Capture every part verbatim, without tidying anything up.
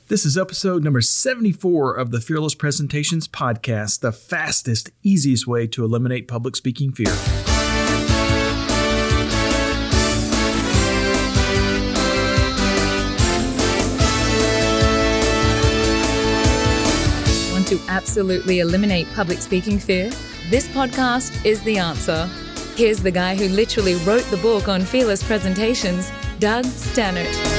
This is episode number seventy-four of the Fearless Presentations podcast, the fastest, easiest way to eliminate public speaking fear. Want to absolutely eliminate public speaking fear? This podcast is the answer. Here's the guy who literally wrote the book on Fearless Presentations, Doug Stannard.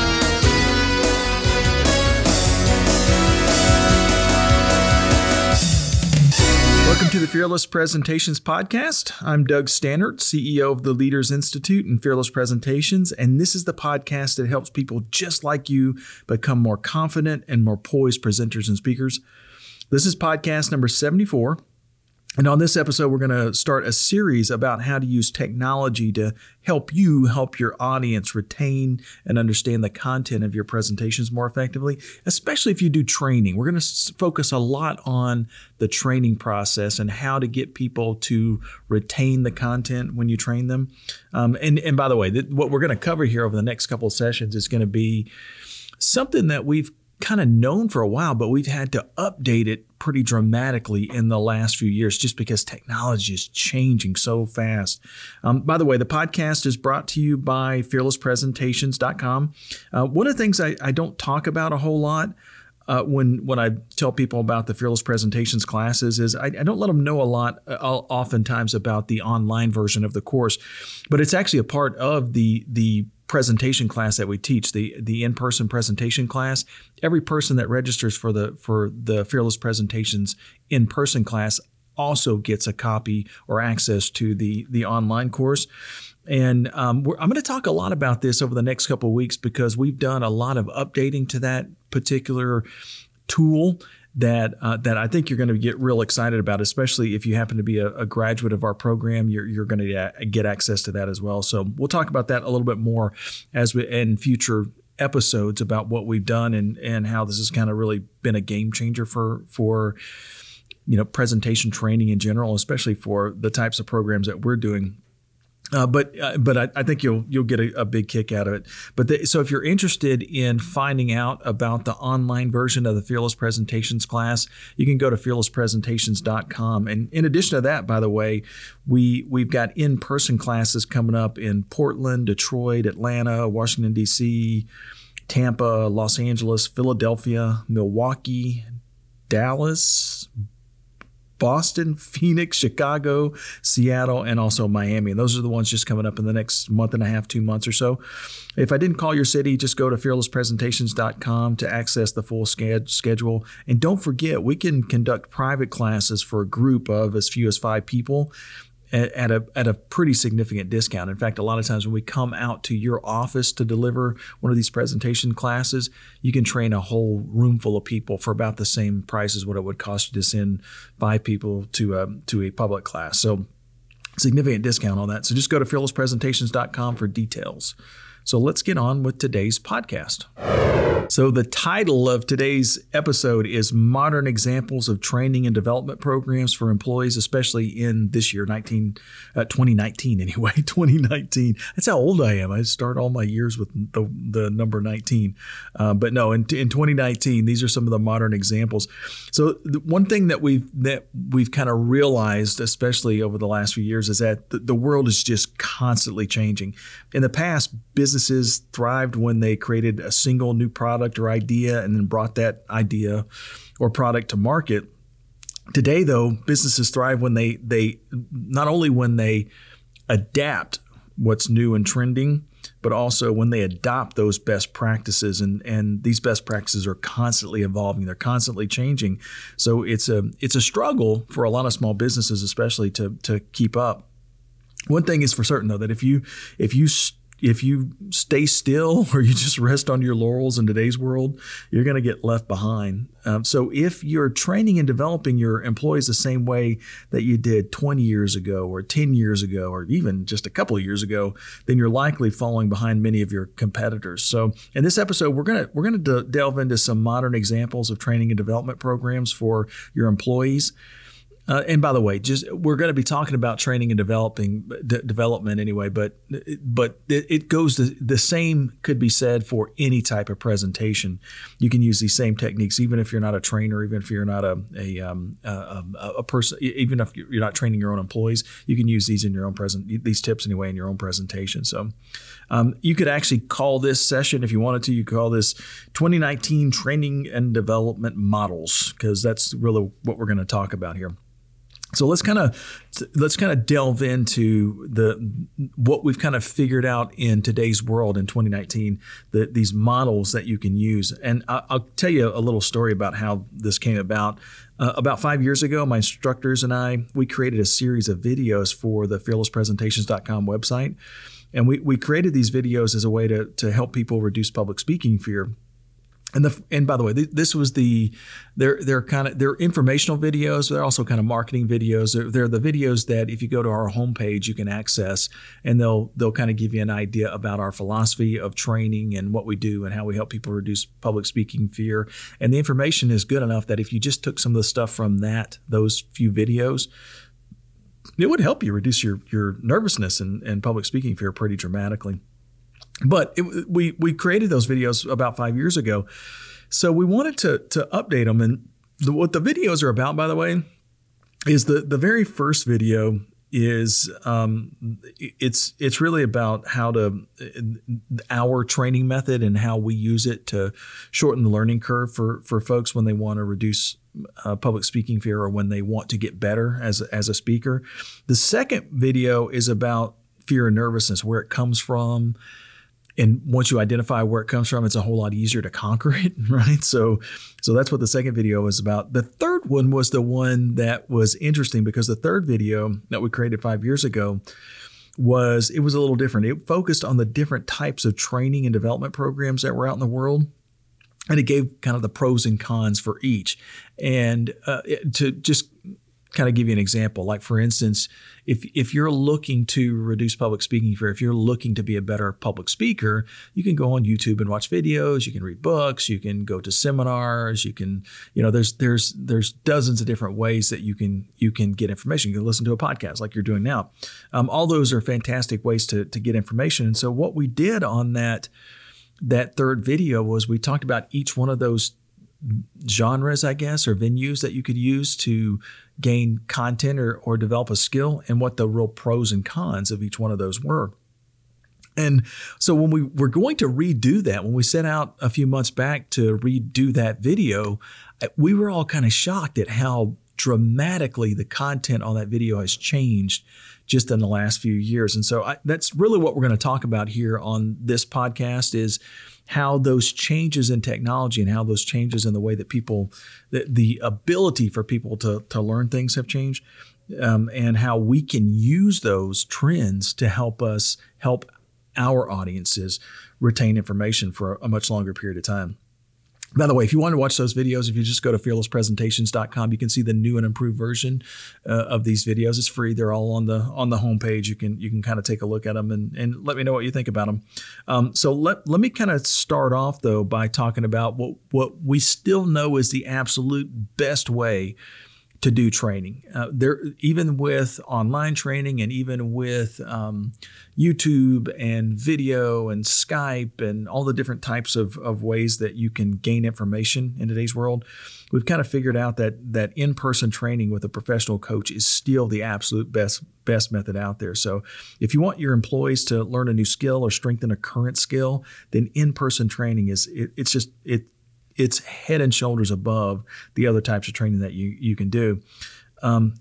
Welcome to the Fearless Presentations podcast. I'm Doug Stannard, C E O of the Leaders Institute and Fearless Presentations, and this is the podcast that helps people just like you become more confident and more poised presenters and speakers. This is podcast number seventy-four. And on this episode, we're going to start a series about how to use technology to help you help your audience retain and understand the content of your presentations more effectively, especially if you do training. We're going to focus a lot on the training process and how to get people to retain the content when you train them. Um, and, and by the way, th- what we're going to cover here over the next couple of sessions is going to be something that we've kind of known for a while, but we've had to update it pretty dramatically in the last few years just because technology is changing so fast. Um, by the way, the podcast is brought to you by fearless presentations dot com. Uh, one of the things I, I don't talk about a whole lot uh, when, when I tell people about the Fearless Presentations classes is I, I don't let them know a lot uh, oftentimes about the online version of the course, but it's actually a part of the the presentation class that we teach, the the in-person presentation class. Every person that registers for the for the Fearless Presentations in-person class also gets a copy or access to the the online course. And um, we're, I'm going to talk a lot about this over the next couple of weeks because we've done a lot of updating to that particular tool that uh, that I think you're going to get real excited about, especially if you happen to be a, a graduate of our program. You're you're going to get access to that as well. So we'll talk about that a little bit more as we in future episodes about what we've done and and how this has kind of really been a game changer for for you know presentation training in general, especially for the types of programs that we're doing. Uh, but uh, but I, I think you'll you'll get a, a big kick out of it. But the, so if you're interested in finding out about the online version of the Fearless Presentations class, you can go to fearless presentations dot com. And in addition to that, by the way, we we've got in-person classes coming up in Portland, Detroit, Atlanta, Washington D C, Tampa, Los Angeles, Philadelphia, Milwaukee, Dallas, Boston, Phoenix, Chicago, Seattle, and also Miami. And those are the ones just coming up in the next month and a half, two months or so. If I didn't call your city, just go to fearless presentations dot com to access the full schedule. And don't forget, we can conduct private classes for a group of as few as five people at, at a at a pretty significant discount. In fact, a lot of times when we come out to your office to deliver one of these presentation classes, you can train a whole room full of people for about the same price as what it would cost you to send five people to a, to a public class. So significant discount on that. So just go to fearless presentations dot com for details. So let's get on with today's podcast. So the title of today's episode is Modern Examples of Training and Development Programs for Employees, especially in this year, nineteen, uh, twenty nineteen anyway, twenty nineteen. That's how old I am. I start all my years with the, the number nineteen. Uh, but no, in, in twenty nineteen, these are some of the modern examples. So the one thing that we've, that we've kind of realized, especially over the last few years, is that the, the world is just constantly changing. In the past, businesses thrived when they created a single new product or idea and then brought that idea or product to market. Today, though, businesses thrive when they they not only when they adapt what's new and trending, but also when they adopt those best practices. And, and these best practices are constantly evolving. They're constantly changing. So it's a it's a struggle for a lot of small businesses, especially to to keep up. One thing is for certain, though, that if you if you st- If you stay still or you just rest on your laurels in today's world, you're going to get left behind. Um, so if you're training and developing your employees the same way that you did twenty years ago or ten years ago or even just a couple of years ago, then you're likely falling behind many of your competitors. So in this episode, we're going to we're going to delve into some modern examples of training and development programs for your employees. Uh, and by the way, just we're going to be talking about training and developing d- development anyway, but but it, it goes the, the same could be said for any type of presentation. You can use these same techniques, even if you're not a trainer, even if you're not a a, um, a, a person, even if you're not training your own employees. You can use these in your own present these tips anyway in your own presentation. So um, you could actually call this session, if you wanted to, you could call this twenty nineteen Training and Development Models, because that's really what we're going to talk about here. So let's kind of let's kind of delve into the what we've kind of figured out in today's world in twenty nineteen, the, these models that you can use. And I, I'll tell you a little story about how this came about. Uh, about five years ago, my instructors and I, we created a series of videos for the fearless presentations dot com website. And we, we created these videos as a way to, to help people reduce public speaking fear. And the and by the way, this was the they're they're kind of they're informational videos. They're also kind of marketing videos. They're, they're the videos that if you go to our homepage, you can access, and they'll they'll kind of give you an idea about our philosophy of training and what we do and how we help people reduce public speaking fear. And the information is good enough that if you just took some of the stuff from that those few videos, it would help you reduce your your nervousness and, and public speaking fear pretty dramatically. But it, we we created those videos about five years ago, so we wanted to to update them. And the, what the videos are about, by the way, is the the very first video is um, it's it's really about how to our training method and how we use it to shorten the learning curve for for folks when they want to reduce uh, public speaking fear or when they want to get better as as a speaker. The second video is about fear and nervousness, where it comes from. And once you identify where it comes from, it's a whole lot easier to conquer it, right? So, so that's what the second video is about. The third one was the one that was interesting because the third video that we created five years ago was, it was a little different. It focused on the different types of training and development programs that were out in the world. And it gave kind of the pros and cons for each. And uh, to just kind of give you an example, like for instance, if if you're looking to reduce public speaking fear, if you're looking to be a better public speaker, you can go on YouTube and watch videos, you can read books, you can go to seminars, you can, you know, there's there's there's dozens of different ways that you can you can get information. You can listen to a podcast like you're doing now. Um, all those are fantastic ways to to get information. And so what we did on that that third video was we talked about each one of those genres, I guess, or venues that you could use to gain content or, or develop a skill, and what the real pros and cons of each one of those were. And so when we were going to redo that, when we set out a few months back to redo that video, we were all kind of shocked at how dramatically the content on that video has changed just in the last few years. And so I, that's really what we're going to talk about here on this podcast, is how those changes in technology and how those changes in the way that people, the, the ability for people to, to learn things have changed, um, and how we can use those trends to help us help our audiences retain information for a much longer period of time. By the way, if you want to watch those videos, if you just go to fearless presentations dot com, you can see the new and improved version uh, of these videos. It's free. They're all on the on the homepage. You can you can kind of take a look at them and, and let me know what you think about them. Um, so let let me kind of start off, though, by talking about what, what we still know is the absolute best way to do training. Uh, there, even with online training and even with um, YouTube and video and Skype and all the different types of, of ways that you can gain information in today's world, we've kind of figured out that that in-person training with a professional coach is still the absolute best best method out there. So if you want your employees to learn a new skill or strengthen a current skill, then in-person training is it, it's just it. It's head and shoulders above the other types of training that you, you can do. Um,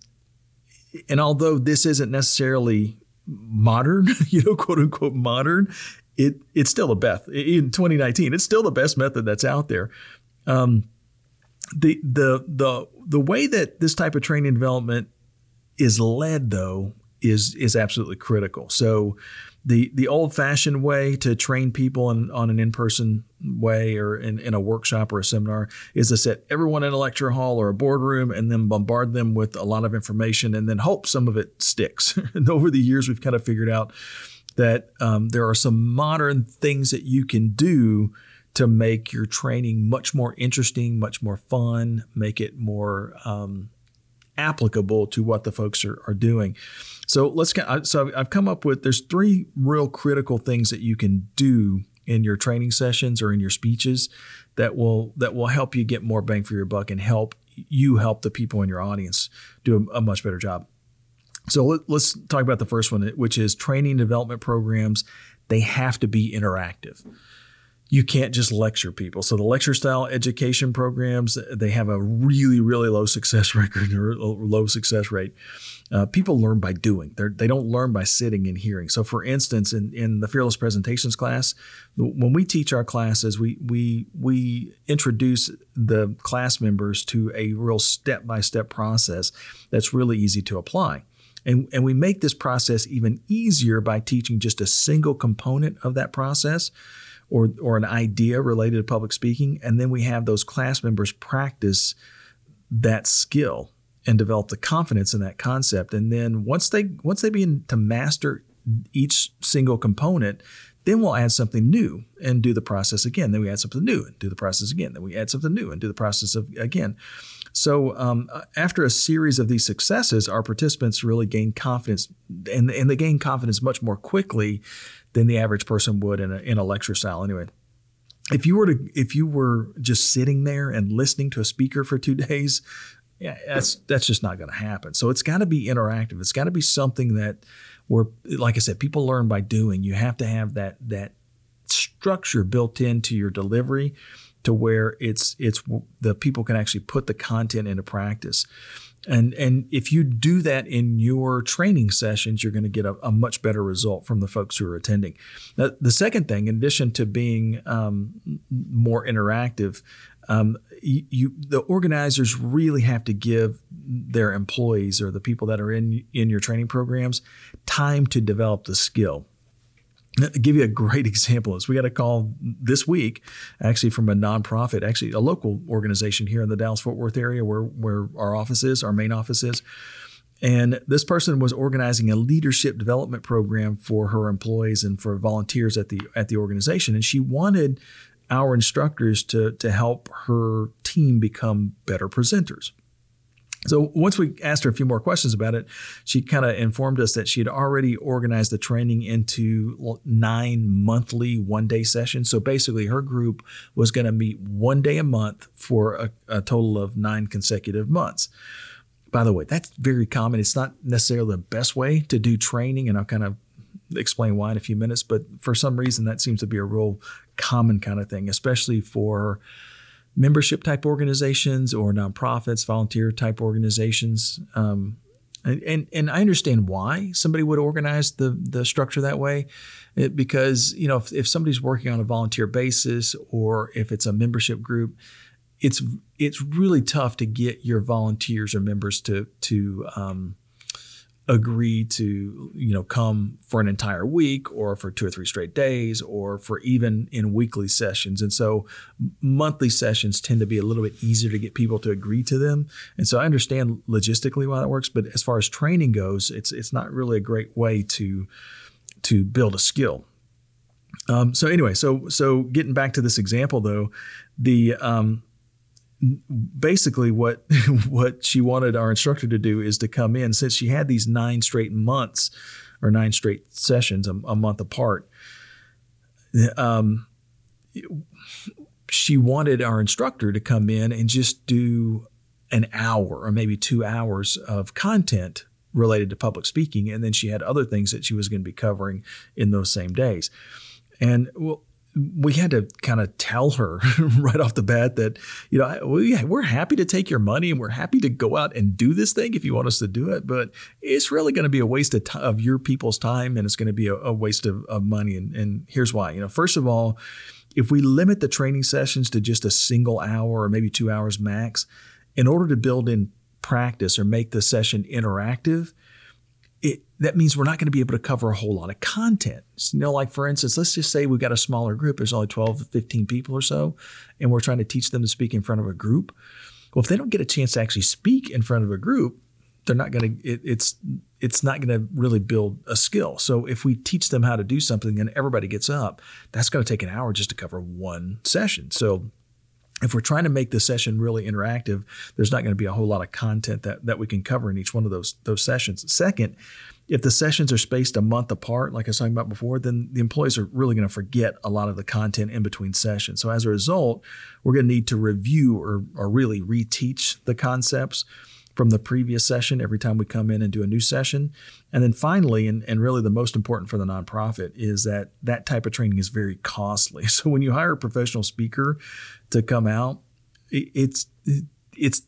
and although this isn't necessarily modern, you know, quote unquote modern, it it's still the best in twenty nineteen. It's still the best method that's out there. Um, the the the the way that this type of training development is led, though, is is absolutely critical. So the the old-fashioned way to train people in, on an in-person way or in, in a workshop or a seminar is to set everyone in a lecture hall or a boardroom and then bombard them with a lot of information and then hope some of it sticks. And over the years, we've kind of figured out that um, there are some modern things that you can do to make your training much more interesting, much more fun, make it more um, applicable to what the folks are, are doing. So let's get, so I've come up with, there's three real critical things that you can do in your training sessions or in your speeches that will, that will help you get more bang for your buck and help you help the people in your audience do a, a much better job. So let, let's talk about the first one, which is training development programs. They have to be interactive. You can't just lecture people. So the lecture style education programs, they have a really, really low success record or low success rate. Uh, people learn by doing. They're, they don't learn by sitting and hearing. So for instance, in, in the Fearless Presentations class, when we teach our classes, we we we introduce the class members to a real step-by-step process that's really easy to apply. And, and we make this process even easier by teaching just a single component of that process or or an idea related to public speaking. And then we have those class members practice that skill and develop the confidence in that concept. And then once they once they begin to master each single component, then we'll add something new and do the process again. Then we add something new and do the process again. Then we add something new and do the process of, again. So um, after a series of these successes, our participants really gain confidence, and, and they gain confidence much more quickly than the average person would in a, in a lecture style anyway. If you were to if you were just sitting there and listening to a speaker for two days, yeah, that's that's just not going to happen. So it's got to be interactive. It's got to be something that where, like I said, people learn by doing. You have to have that that structure built into your delivery to where it's it's the people can actually put the content into practice. And and if you do that in your training sessions, you're going to get a, a much better result from the folks who are attending. Now, the second thing, in addition to being um, more interactive, um, you, you the organizers really have to give their employees or the people that are in in your training programs time to develop the skill. I'll give you a great example. Is we got a call this week, actually from a nonprofit, actually a local organization here in the Dallas-Fort Worth area where, where our office is, our main office is. And this person was organizing a leadership development program for her employees and for volunteers at the at the organization. And she wanted our instructors to, to help her team become better presenters. So once we asked her a few more questions about it, she kind of informed us that she had already organized the training into nine monthly one-day sessions. So basically her group was going to meet one day a month for a, a total of nine consecutive months. By the way, that's very common. It's not necessarily the best way to do training, and I'll kind of explain why in a few minutes, but for some reason that seems to be a real common kind of thing, especially for membership type organizations or nonprofits, volunteer type organizations. Um, and, and and I understand why somebody would organize the the structure that way, it, because you know if, if somebody's working on a volunteer basis or if it's a membership group, it's it's really tough to get your volunteers or members to to um, agree to, you know, come for an entire week or for two or three straight days or for even in weekly sessions. And so monthly sessions tend to be a little bit easier to get people to agree to them. And so I understand logistically why that works, but as far as training goes, it's it's not really a great way to to build a skill. Um, so anyway, so so getting back to this example though, the um, basically what what she wanted our instructor to do is to come in, since she had these nine straight months or nine straight sessions a, a month apart. Um, she wanted our instructor to come in and just do an hour or maybe two hours of content related to public speaking. And then she had other things that she was going to be covering in those same days. And well, we had to kind of tell her right off the bat that, you know, we, we're happy to take your money and we're happy to go out and do this thing if you want us to do it. But it's really going to be a waste of, t- of your people's time, and it's going to be a, a waste of, of money. And, and here's why. You know, first of all, if we limit the training sessions to just a single hour or maybe two hours max, in order to build in practice or make the session interactive, It, that means we're not going to be able to cover a whole lot of content. So, you know, like for instance, let's just say we've got a smaller group. There's only twelve to fifteen people or so, and we're trying to teach them to speak in front of a group. Well, if they don't get a chance to actually speak in front of a group, they're not going to, it, it's, it's not going to really build a skill. So if we teach them how to do something and everybody gets up, that's going to take an hour just to cover one session. So if we're trying to make the session really interactive, there's not going to be a whole lot of content that, that we can cover in each one of those those sessions. Second, if the sessions are spaced a month apart, like I was talking about before, then the employees are really going to forget a lot of the content in between sessions. So as a result, we're going to need to review or, or really reteach the concepts from the previous session every time we come in and do a new session. And then finally, and, and really the most important for the nonprofit, is that that type of training is very costly. So when you hire a professional speaker to come out, it's it's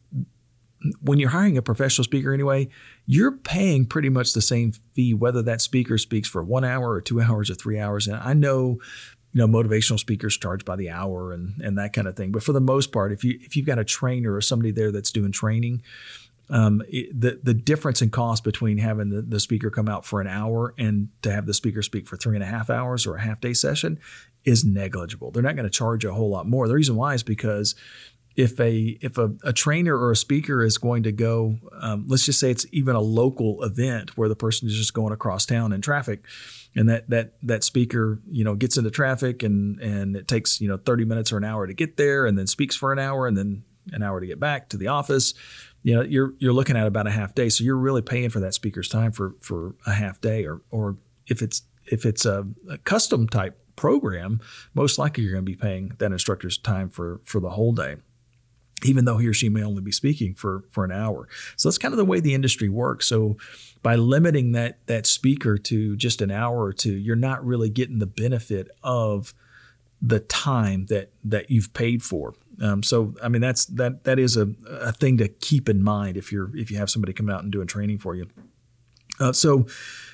when you're hiring a professional speaker anyway, you're paying pretty much the same fee whether that speaker speaks for one hour or two hours or three hours. And I know, you know, motivational speakers charge by the hour and and that kind of thing. But for the most part, if you if you've got a trainer or somebody there that's doing training, Um, it, the the difference in cost between having the, the speaker come out for an hour and to have the speaker speak for three and a half hours or a half day session is negligible. They're not going to charge a whole lot more. The reason why is because if a if a, a trainer or a speaker is going to go, um, let's just say it's even a local event where the person is just going across town in traffic, and that that that speaker, you know, gets into traffic and and it takes, you know, thirty minutes or an hour to get there, and then speaks for an hour and then an hour to get back to the office. You know, you're you're looking at about a half day, so you're really paying for that speaker's time for for a half day, or or if it's if it's a, a custom type program, most likely you're going to be paying that instructor's time for for the whole day, even though he or she may only be speaking for for an hour. So that's kind of the way the industry works. So by limiting that that speaker to just an hour or two, you're not really getting the benefit of the time that that you've paid for. Um, so, I mean, that's that that is a, a thing to keep in mind if you're if you have somebody coming out and doing training for you. Uh, so,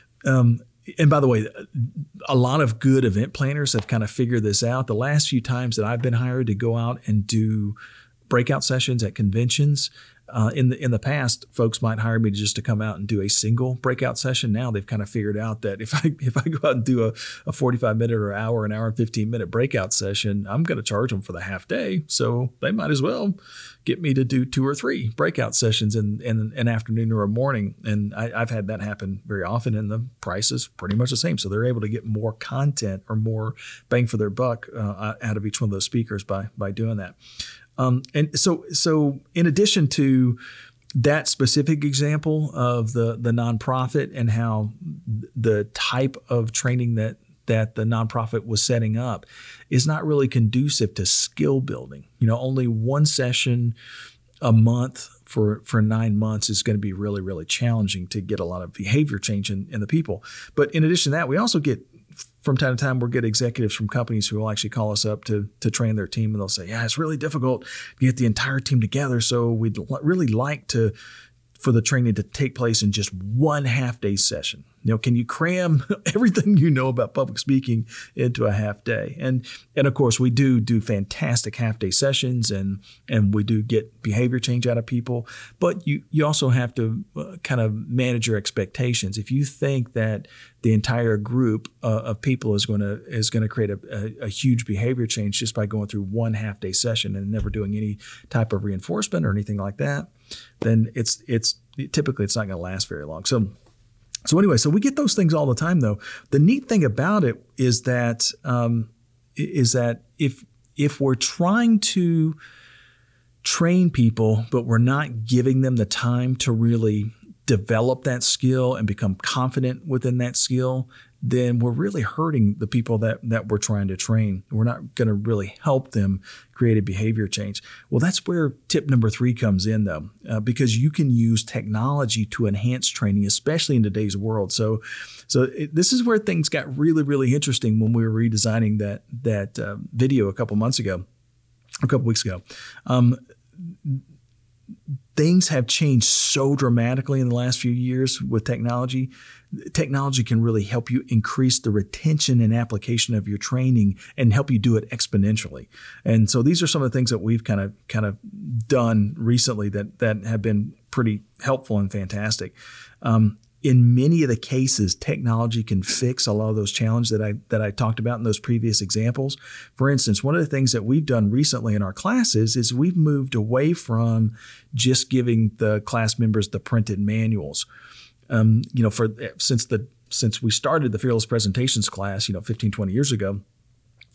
um, and by the way, a lot of good event planners have kind of figured this out. The last few times that I've been hired to go out and do breakout sessions at conventions, Uh, in the in the past, folks might hire me to just to come out and do a single breakout session. Now they've kind of figured out that if I if I go out and do a, a forty-five minute or hour, an hour and fifteen minute breakout session, I'm going to charge them for the half day. So they might as well get me to do two or three breakout sessions in, in an afternoon or a morning. And I, I've had that happen very often, and the price is pretty much the same. So they're able to get more content or more bang for their buck uh, out of each one of those speakers by by doing that. Um, and so, so in addition to that specific example of the the nonprofit and how the type of training that that the nonprofit was setting up is not really conducive to skill building. You know, only one session a month for for nine months is going to be really, really challenging to get a lot of behavior change in, in the people. But in addition to that, we also get, from time to time, we'll get executives from companies who will actually call us up to to train their team, and they'll say, yeah, it's really difficult to get the entire team together. So we'd l- really like to, for the training to take place in just one half day session. You know, can you cram everything you know about public speaking into a half day? And and of course, we do do fantastic half day sessions, and and we do get behavior change out of people. But you you also have to uh, kind of manage your expectations. If you think that the entire group uh, of people is going to is going to create a, a, a huge behavior change just by going through one half day session and never doing any type of reinforcement or anything like that, then it's it's typically it's not going to last very long. So. So anyway, so we get those things all the time, though. The neat thing about it is that um, is that if if we're trying to train people, but we're not giving them the time to really develop that skill and become confident within that skill, then we're really hurting the people that that we're trying to train. We're not going to really help them create a behavior change. Well, that's where tip number three comes in, though, uh, because you can use technology to enhance training, especially in today's world. So, so it, this is where things got really, really interesting when we were redesigning that that uh, video a couple months ago, a couple weeks ago. Um, Things have changed so dramatically in the last few years with technology. Technology can really help you increase the retention and application of your training and help you do it exponentially. And so these are some of the things that we've kind of kind of done recently that that have been pretty helpful and fantastic. Um, In many of the cases, technology can fix a lot of those challenges that I that I talked about in those previous examples. For instance, one of the things that we've done recently in our classes is we've moved away from just giving the class members the printed manuals. Um, you know, for since the since we started the Fearless Presentations class, you know, fifteen, twenty years ago,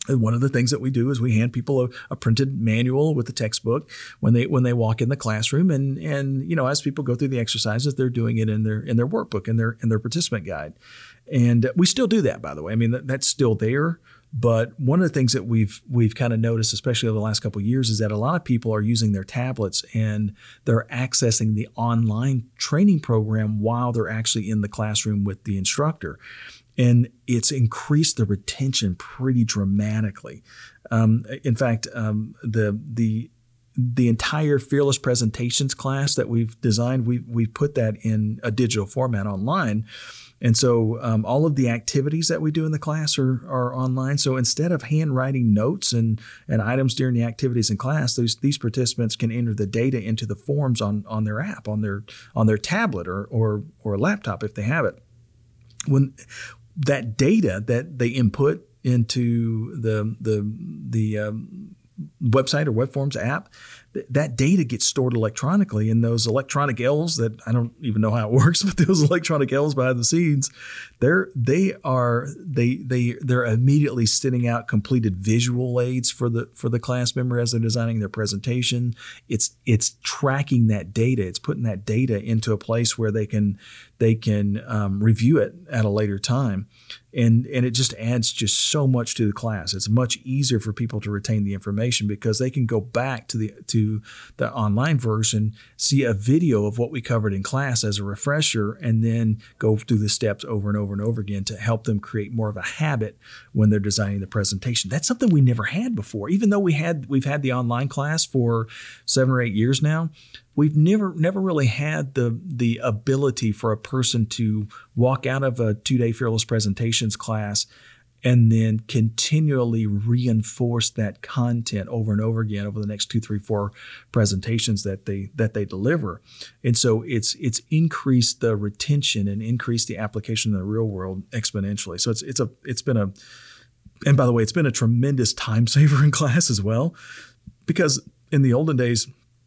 And one of the things that we do is we hand people a, a printed manual with the textbook when they when they walk in the classroom, and and you know as people go through the exercises, they're doing it in their in their workbook and their in their participant guide, and we still do that, by the way. I mean that, that's still there, but one of the things that we've we've kind of noticed, especially over the last couple of years, is that a lot of people are using their tablets and they're accessing the online training program while they're actually in the classroom with the instructor. And it's increased the retention pretty dramatically. Um, in fact, um, the the the entire Fearless Presentations class that we've designed, we we put that in a digital format online. And so um, all of the activities that we do in the class are, are online. So instead of handwriting notes and, and items during the activities in class, those, these participants can enter the data into the forms on, on their app, on their on their tablet or or or a laptop if they have it. When that data that they input into the the the um, website or web forms app, th- that data gets stored electronically in those electronic L's that I don't even know how it works, but those electronic L's behind the scenes, they're they are they they they're immediately sending out completed visual aids for the for the class member as they're designing their presentation. It's it's tracking that data. It's putting that data into a place where they can they can um, review it at a later time. And and it just adds just so much to the class. It's much easier for people to retain the information because they can go back to the to the online version, see a video of what we covered in class as a refresher, and then go through the steps over and over and over again to help them create more of a habit when they're designing the presentation. That's something we never had before. Even though we had we've had the online class for seven or eight years now, we've never never really had the the ability for a person to walk out of a two-day Fearless Presentations class and then continually reinforce that content over and over again over the next two, three, four presentations that they that they deliver. And so it's it's increased the retention and increased the application in the real world exponentially. So it's it's a it's been a and by the way, it's been a tremendous time saver in class as well, because in the olden days,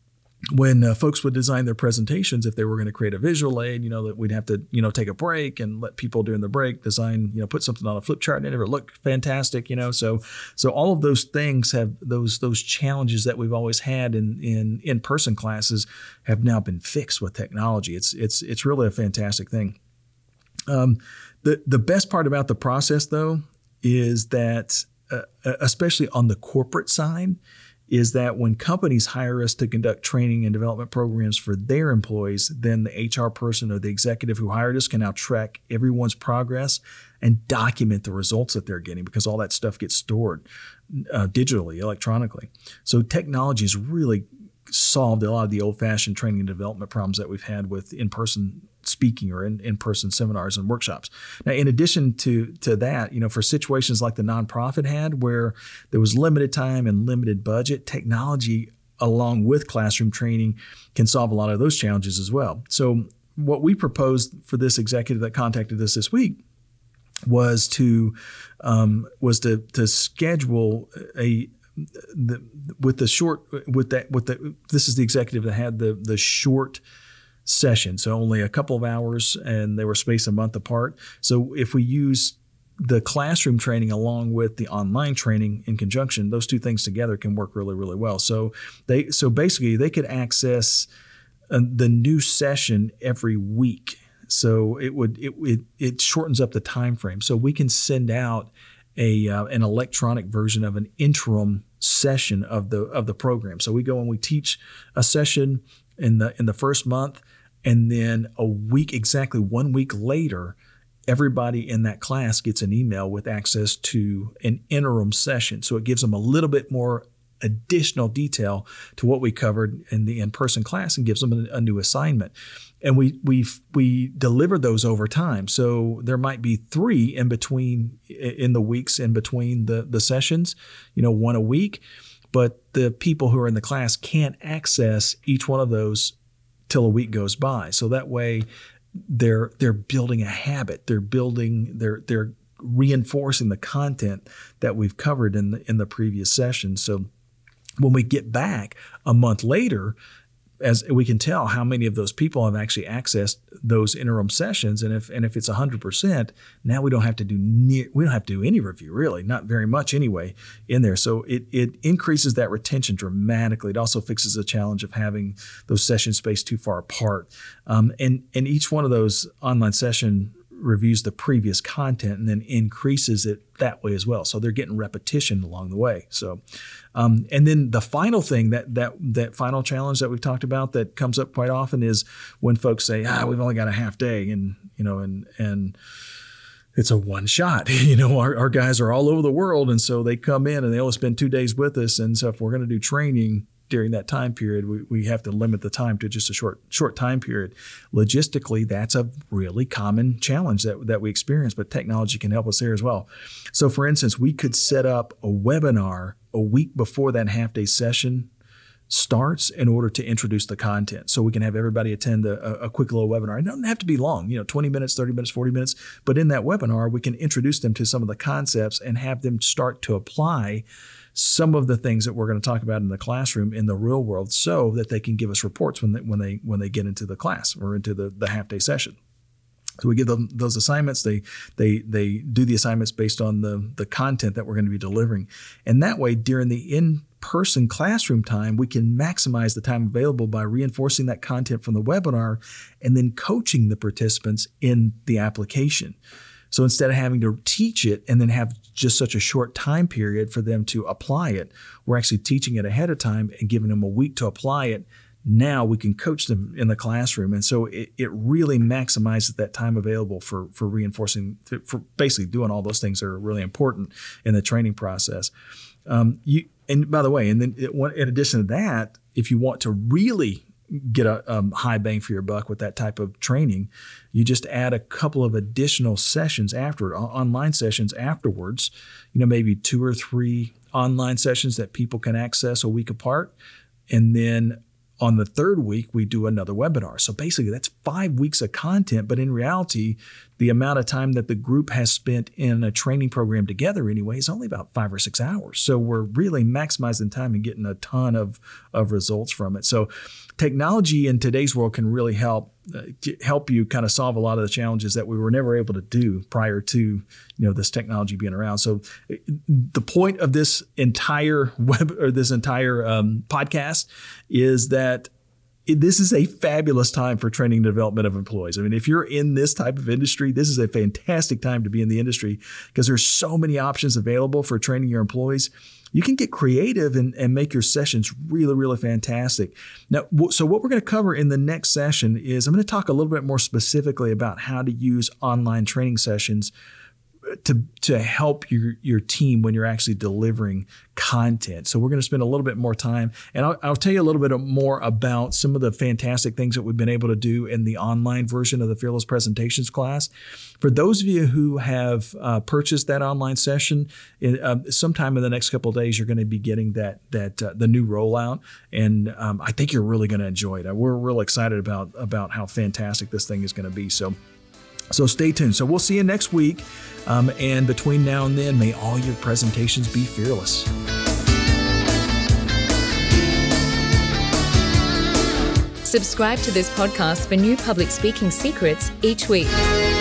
when uh, folks would design their presentations, if they were going to create a visual aid, you know, that we'd have to, you know, take a break and let people during the break design, you know, put something on a flip chart and it never looked fantastic, you know. So, so all of those things have those those challenges that we've always had in in in-person classes have now been fixed with technology. It's it's it's really a fantastic thing. Um, the the best part about the process, though, is that uh, especially on the corporate side, is that when companies hire us to conduct training and development programs for their employees, then the H R person or the executive who hired us can now track everyone's progress and document the results that they're getting, because all that stuff gets stored uh, digitally, electronically. So technology has really solved a lot of the old-fashioned training and development problems that we've had with in-person speaking or in, in-person seminars and workshops. Now, in addition to, to that, you know, for situations like the nonprofit had where there was limited time and limited budget, technology along with classroom training can solve a lot of those challenges as well. So what we proposed for this executive that contacted us this week was to um, was to to schedule a The, with the short, with that, with the, this is the executive that had the the short session, so only a couple of hours, and they were spaced a month apart. So if we use the classroom training along with the online training in conjunction, those two things together can work really, really well. So they, so basically, they could access uh, the new session every week. So it would it it, it shortens up the time frame. So we can send out a uh, an electronic version of an interim session of the of the program. So we go and we teach a session in the in the first month, and then a week, exactly one week later, everybody in that class gets an email with access to an interim session. So it gives them a little bit more additional detail to what we covered in the in-person class and gives them a, a new assignment. And we we we deliver those over time. So there might be three in between in the weeks in between the the sessions, you know, one a week. But the people who are in the class can't access each one of those till a week goes by. So that way, they're they're building a habit. They're building they're they're reinforcing the content that we've covered in the in the previous session. So when we get back a month later, as we can tell how many of those people have actually accessed those interim sessions. And if and if it's one hundred percent, now we don't have to do near, we don't have to do any review, really, not very much anyway in there. So it it increases that retention dramatically. It also fixes the challenge of having those sessions spaced too far apart. Um, and, and each one of those online session reviews the previous content and then increases it that way as well. So they're getting repetition along the way. So, um, and then the final thing that that that final challenge that we've talked about that comes up quite often is when folks say, ah, we've only got a half day, and you know, and and it's a one shot. You know, our, our guys are all over the world, and so they come in and they only spend two days with us. And so if we're going to do training during that time period, we, we have to limit the time to just a short short time period. Logistically, that's a really common challenge that, that we experience, but technology can help us there as well. So for instance, we could set up a webinar a week before that half-day session starts in order to introduce the content. So we can have everybody attend a, a quick little webinar. It doesn't have to be long, you know, twenty minutes, thirty minutes, forty minutes, but in that webinar, we can introduce them to some of the concepts and have them start to apply some of the things that we're going to talk about in the classroom in the real world, so that they can give us reports when they, when they when they get into the class or into the, the half day session. So we give them those assignments. They they they do the assignments based on the the content that we're going to be delivering, and that way during the in-person classroom time, we can maximize the time available by reinforcing that content from the webinar and then coaching the participants in the application. So instead of having to teach it and then have just such a short time period for them to apply it, we're actually teaching it ahead of time and giving them a week to apply it. Now we can coach them in the classroom. And so it, it really maximizes that time available for, for reinforcing, for basically doing all those things that are really important in the training process. Um, you, and by the way, and then it, in addition to that, if you want to really get a um, high bang for your buck with that type of training, you just add a couple of additional sessions after, online sessions afterwards, you know, maybe two or three online sessions that people can access a week apart. And then on the third week, we do another webinar. So basically that's five weeks of content, but in reality, the amount of time that the group has spent in a training program together anyway is only about five or six hours. So we're really maximizing time and getting a ton of, of results from it. So technology in today's world can really help uh, help you kind of solve a lot of the challenges that we were never able to do prior to, you know, this technology being around. So the point of this entire web or this entire um, podcast is that this is a fabulous time for training and development of employees. I mean, if you're in this type of industry, this is a fantastic time to be in the industry because there's so many options available for training your employees. You can get creative and, and make your sessions really, really fantastic. Now, so what we're going to cover in the next session is I'm going to talk a little bit more specifically about how to use online training sessions to to help your your team when you're actually delivering content. So we're going to spend a little bit more time, and I'll, I'll tell you a little bit more about some of the fantastic things that we've been able to do in the online version of the Fearless Presentations class. For those of you who have uh, purchased that online session, in, uh, sometime in the next couple of days, you're going to be getting that that uh, the new rollout, and um, I think you're really going to enjoy it. We're real excited about about how fantastic this thing is going to be. So. So stay tuned. So we'll see you next week. Um, and between now and then, may all your presentations be fearless. Subscribe to this podcast for new public speaking secrets each week.